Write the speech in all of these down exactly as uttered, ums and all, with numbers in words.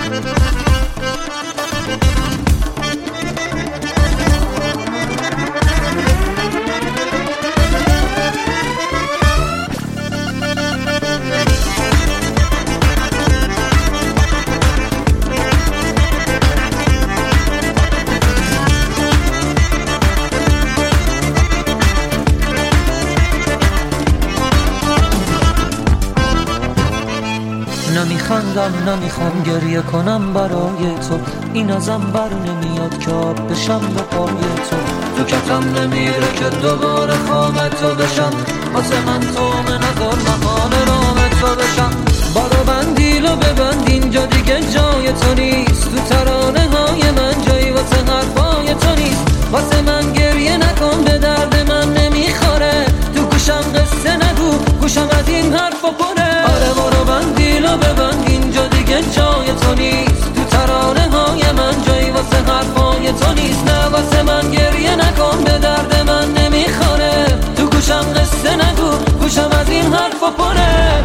نمیخندم نمیخوام گریه کنم برای تو، این ازم بر نمیاد که آب بشم به پای تو. تو کتم نمیره که دوباره خواب تو بشم، واسه من تو نظر مهان رام تو بشم. بارو بندیلو ببند اینجا دیگه جای تو نیست، تو ترانه های من جایی واسه حرفای تو نیست. واسه من گریه نکن به درد من نمیخوره، تو گوشم قصه نگو گوشم از این حرفا پره. آره بارو بندیلو ببند اینجا دیگه جای تو نیست، تو ترانه های من جایی واسه حرفای تو نیست. نه واسه من گریه نکن به درد من نمیخوره، تو گوشم قصه نگو گوشم از این حرفا پره.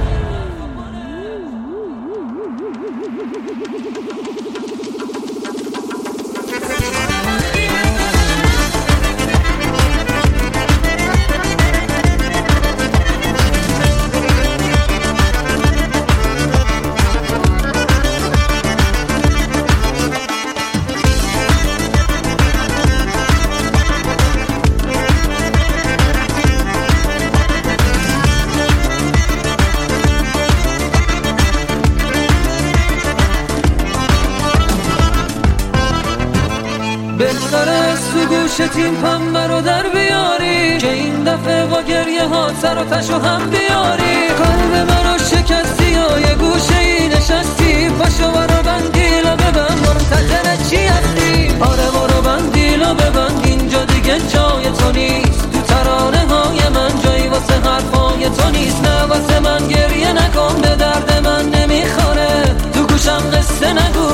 بهتره تو گوشت این پنبه رو در بیاری، که این دفعه با گریه ها سر و تشو هم بیاری. قلب منو شکستی یا یه گوشه ای نشستی، پاشو برو بندیلو ببند منتظر چی هستی. آره برو بندیلو ببند اینجا دیگه جای تو نیست، تو ترانه های من جایی واسه حرفای تو نیست. نه واسه من گریه نکن به درد من نمیخوره، تو گوشم قصه نگو.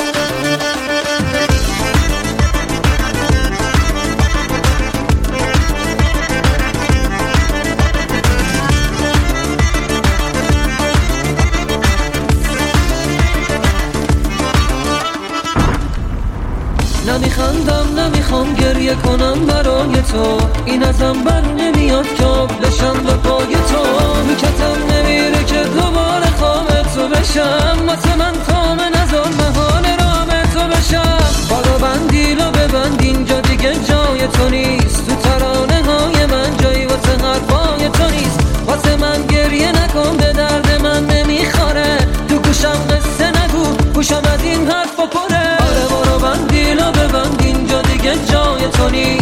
نمیخندم نمیخوام گریه کنم برای تو، این ازم بر نمیاد که آب بشم به پای تو. میکتم نمیره که دوباره خواب تو بشم، واسه من تام نزار مهان رام تو بشم. بارو بندیلو ببند اینجا دیگه جای تو نیست، تو ترانه های من جایی واسه حرفای تو نیست. واسه من گریه نکن به درد من نمیخوره، تو گوشم قصه نگو گوشم از این حرفا پره. آره بارو بندیلو ببند اینجا دیگه جای تو نیست.